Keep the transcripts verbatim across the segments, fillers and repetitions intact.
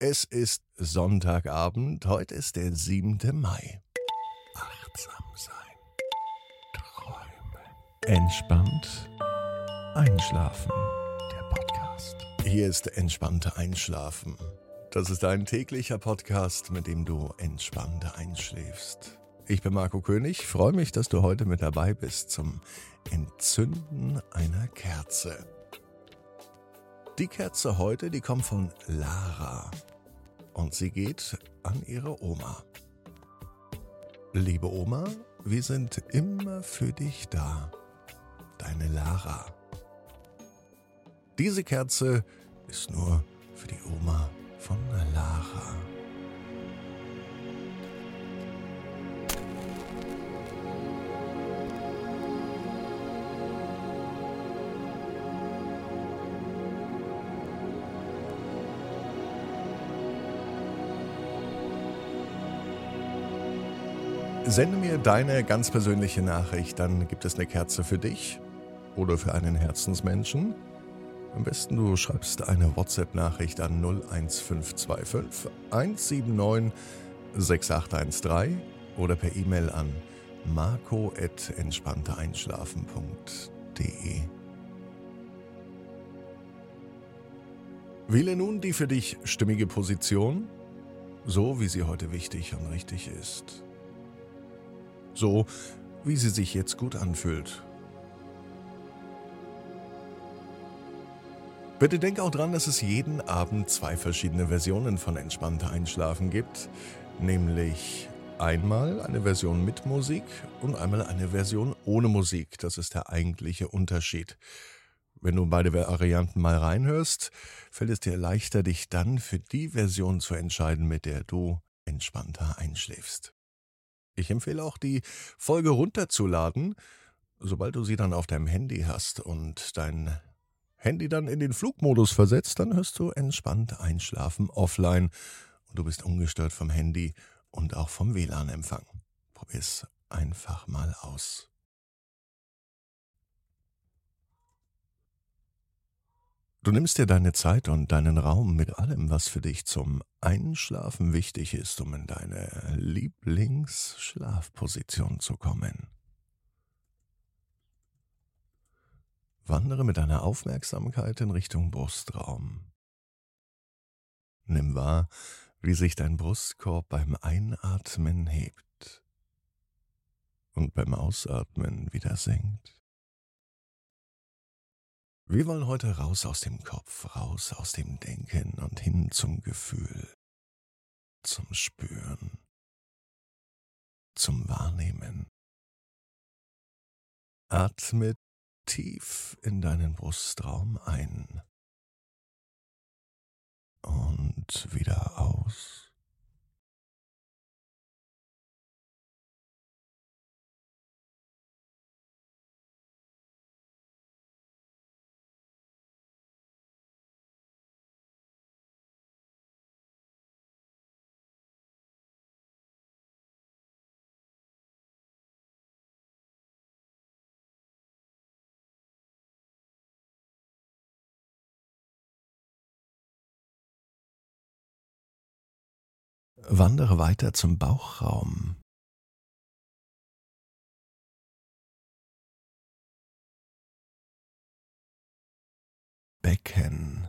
Es ist Sonntagabend, heute ist der siebte Mai. Achtsam sein, träumen, entspannt einschlafen. Der Podcast. Hier ist Entspannte Einschlafen. Das ist ein täglicher Podcast, mit dem du entspannt einschläfst. Ich bin Marco König, freue mich, dass du heute mit dabei bist zum Entzünden einer Kerze. Die Kerze heute, die kommt von Lara und sie geht an ihre Oma. Liebe Oma, wir sind immer für dich da. Deine Lara. Diese Kerze ist nur für die Oma von Lara. Sende mir deine ganz persönliche Nachricht, dann gibt es eine Kerze für dich oder für einen Herzensmenschen. Am besten du schreibst eine WhatsApp-Nachricht an null eins fünf zwei fünf eins sieben neun sechs acht eins drei oder per E-Mail an marco at entspannteeinschlafen punkt de. Wähle nun die für dich stimmige Position, so wie sie heute wichtig und richtig ist. So, wie sie sich jetzt gut anfühlt. Bitte denk auch dran, dass es jeden Abend zwei verschiedene Versionen von Entspannter Einschlafen gibt. Nämlich einmal eine Version mit Musik und einmal eine Version ohne Musik. Das ist der eigentliche Unterschied. Wenn du beide Varianten mal reinhörst, fällt es dir leichter, dich dann für die Version zu entscheiden, mit der du entspannter einschläfst. Ich empfehle auch, die Folge runterzuladen, sobald du sie dann auf deinem Handy hast und dein Handy dann in den Flugmodus versetzt, dann hörst du entspannt einschlafen offline und du bist ungestört vom Handy und auch vom W L A N-Empfang. Probier's einfach mal aus. Du nimmst dir deine Zeit und deinen Raum mit allem, was für dich zum Einschlafen wichtig ist, um in deine Lieblingsschlafposition zu kommen. Wandere mit deiner Aufmerksamkeit in Richtung Brustraum. Nimm wahr, wie sich dein Brustkorb beim Einatmen hebt und beim Ausatmen wieder senkt. Wir wollen heute raus aus dem Kopf, raus aus dem Denken und hin zum Gefühl, zum Spüren, zum Wahrnehmen. Atme tief in deinen Brustraum ein und wieder aus. Wandere weiter zum Bauchraum. Becken.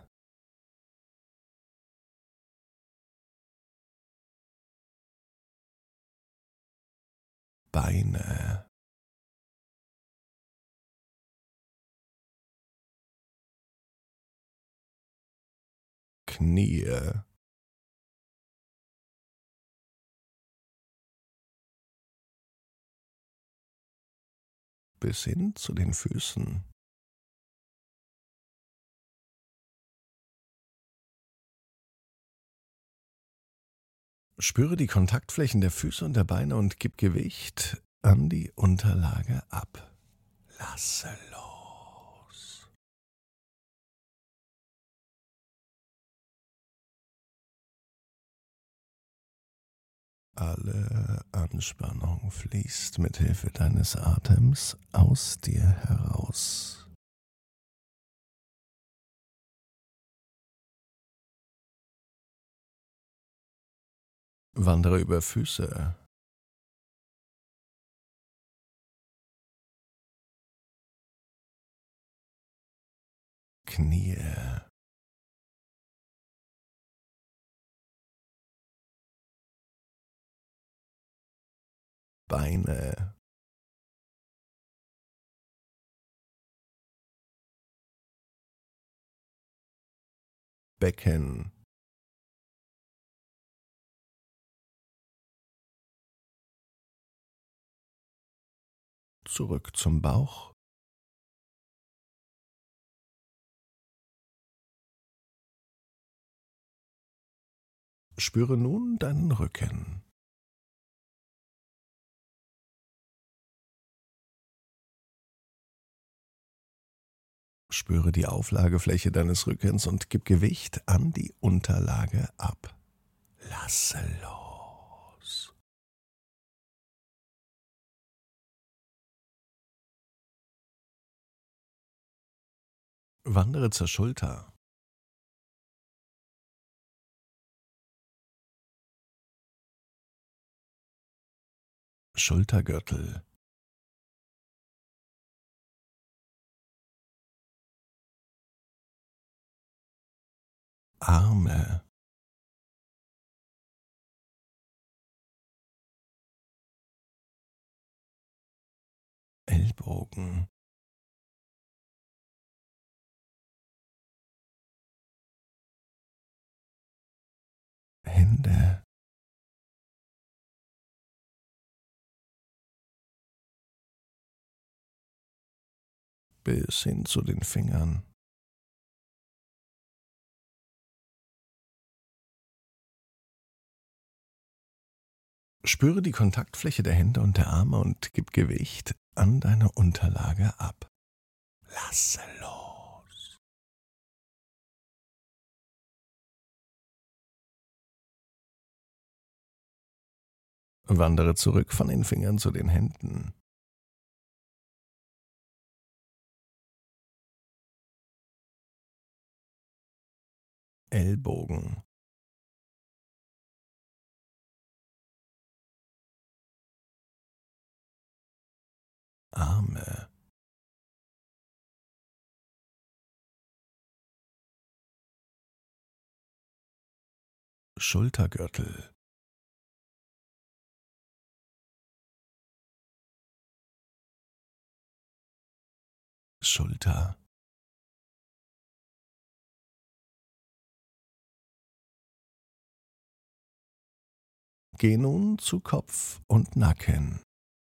Beine. Knie. Bis hin zu den Füßen. Spüre die Kontaktflächen der Füße und der Beine und gib Gewicht an die Unterlage ab. Lasse los. Alle Anspannung fließt mit Hilfe deines Atems aus dir heraus. Wandere über Füße, Knie, Beine, Becken, zurück zum Bauch. Spüre nun deinen Rücken. Spüre die Auflagefläche deines Rückens und gib Gewicht an die Unterlage ab. Lasse los. Wandere zur Schulter. Schultergürtel, Arme, Ellbogen, Hände, bis hin zu den Fingern. Spüre die Kontaktfläche der Hände und der Arme und gib Gewicht an deine Unterlage ab. Lasse los. Wandere zurück von den Fingern zu den Händen. Ellbogen, Arme, Schultergürtel, Schulter, geh nun zu Kopf und Nacken.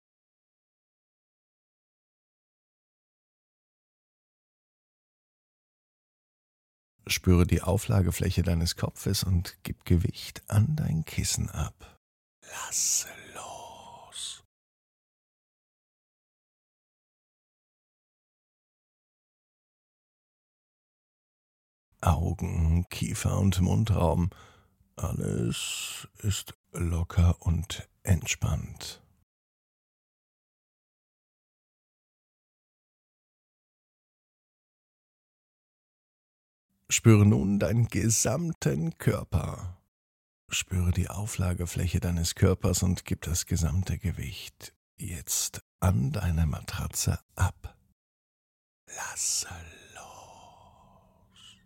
Spüre die Auflagefläche deines Kopfes und gib Gewicht an dein Kissen ab. Lasse los. Augen, Kiefer und Mundraum. Alles ist locker und entspannt. Spüre nun deinen gesamten Körper. Spüre die Auflagefläche deines Körpers und gib das gesamte Gewicht jetzt an deine Matratze ab. Lasse los.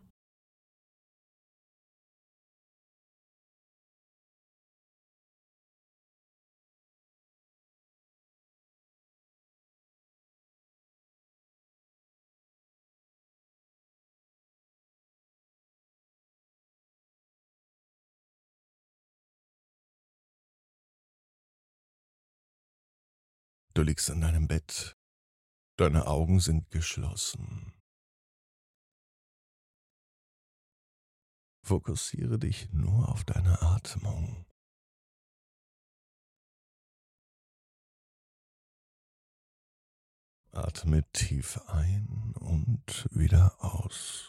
Du liegst in deinem Bett. Deine Augen sind geschlossen. Fokussiere dich nur auf deine Atmung. Atme tief ein und wieder aus.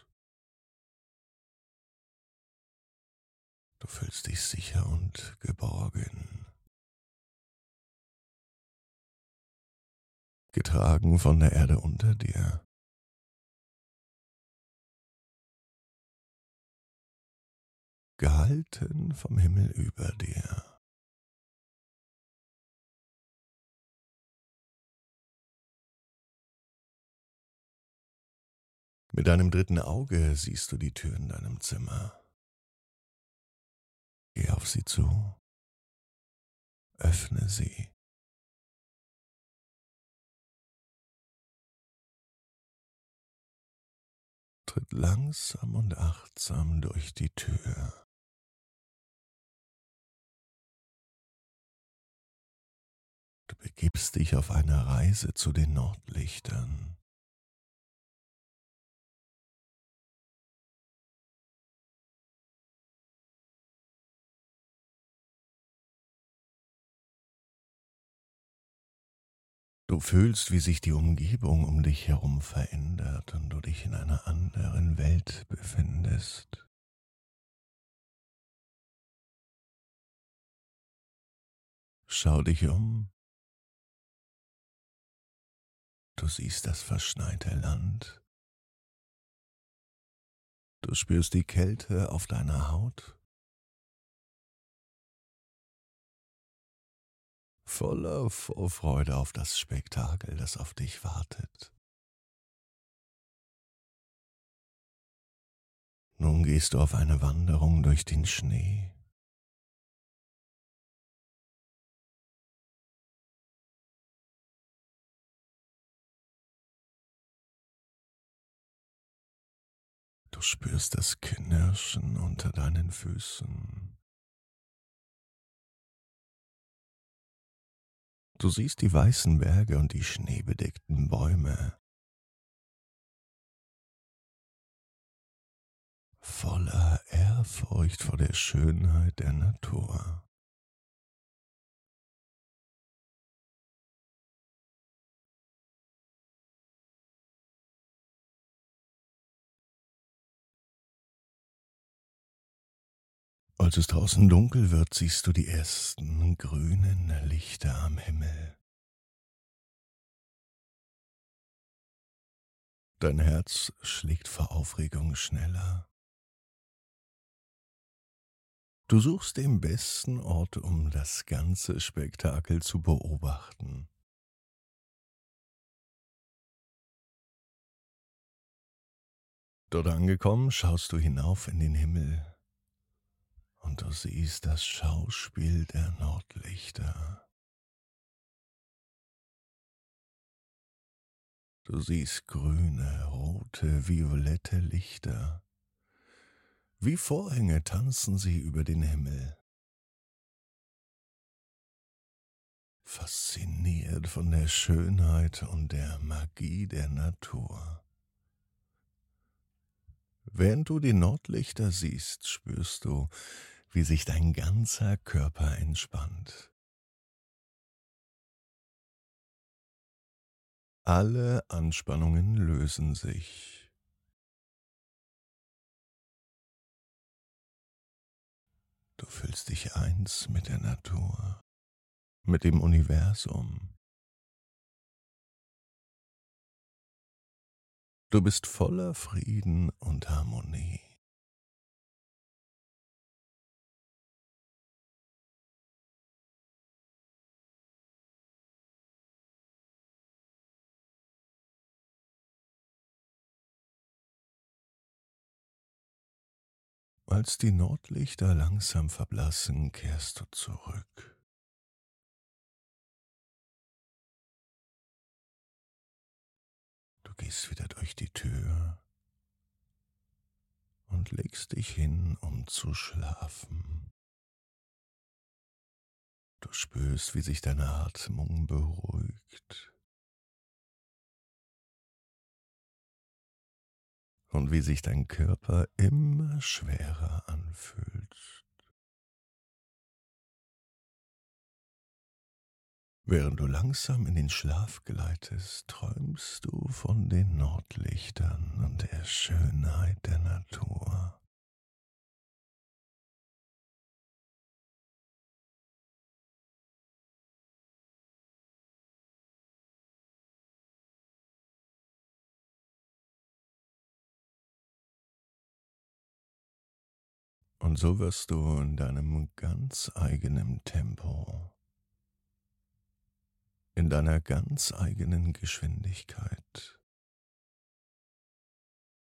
Du fühlst dich sicher und geborgen. Getragen von der Erde unter dir. Gehalten vom Himmel über dir. Mit deinem dritten Auge siehst du die Tür in deinem Zimmer. Geh auf sie zu, öffne sie. Tritt langsam und achtsam durch die Tür. Du begibst dich auf eine Reise zu den Nordlichtern. Du fühlst, wie sich die Umgebung um dich herum verändert und du dich in einer anderen Welt befindest. Schau dich um. Du siehst das verschneite Land. Du spürst die Kälte auf deiner Haut. Voller Vorfreude auf das Spektakel, das auf dich wartet. Nun gehst du auf eine Wanderung durch den Schnee. Du spürst das Knirschen unter deinen Füßen. Du siehst die weißen Berge und die schneebedeckten Bäume. Voller Ehrfurcht vor der Schönheit der Natur. Als es draußen dunkel wird, siehst du die ersten grünen Lichter am Himmel. Dein Herz schlägt vor Aufregung schneller. Du suchst den besten Ort, um das ganze Spektakel zu beobachten. Dort angekommen, schaust du hinauf in den Himmel und du siehst das Schauspiel der Nordlichter. Du siehst grüne, rote, violette Lichter. Wie Vorhänge tanzen sie über den Himmel. Fasziniert von der Schönheit und der Magie der Natur. Während du die Nordlichter siehst, spürst du, wie sich dein ganzer Körper entspannt. Alle Anspannungen lösen sich. Du fühlst dich eins mit der Natur, mit dem Universum. Du bist voller Frieden und Harmonie. Als die Nordlichter langsam verblassen, kehrst du zurück. Du gehst wieder durch die Tür und legst dich hin, um zu schlafen. Du spürst, wie sich deine Atmung beruhigt und wie sich dein Körper immer schwerer anfühlt. Während du langsam in den Schlaf gleitest, träumst du von den Nordlichtern und der Schönheit der Natur. Und so wirst du in deinem ganz eigenen Tempo, in deiner ganz eigenen Geschwindigkeit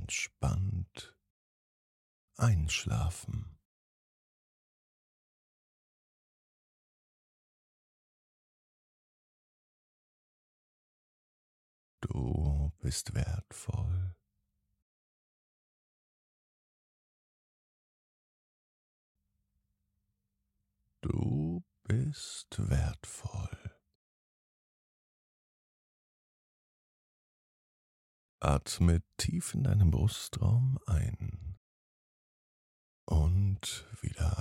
entspannt einschlafen. Du bist wertvoll. Du bist wertvoll. Atme tief in deinen Brustraum ein und wieder